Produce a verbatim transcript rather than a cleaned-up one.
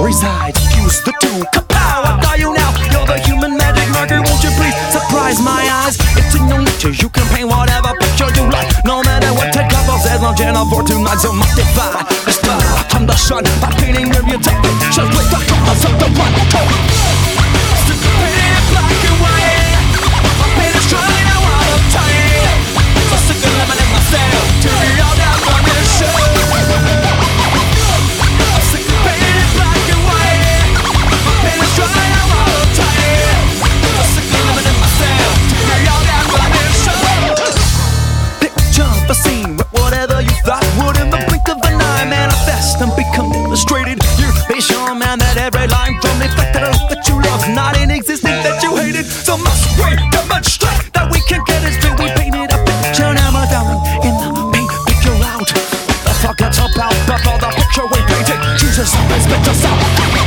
resides. Fuse the two, kapow, I got you now. You're the human magic marker, won't you please surprise my eyes? It's in your nature, you can paint whatever picture you like. No matter what Ted Koppel says on Channel four tonight, so much defy. I'm the sun, by painting your you take pictures with the colors of the one. Still painted black and white, my paint is trying out all the time. So sick of living in myself, turn me all down on this show. I'm sick of painted black and white, my paint is trying out all the time. So sick of living in myself, turn me all down on this show. Picture the scene with whatever you thought would in the blink of an eye manifest and become illustrated. You be sure, man, that every line from the fact that I love that you love, not in existence that you hated. So must we demonstrate that we can get it straight? We painted a picture, now we're down in the paint picture out. What the fuck, let's help out, but all the picture we painted, Jesus always spit us out.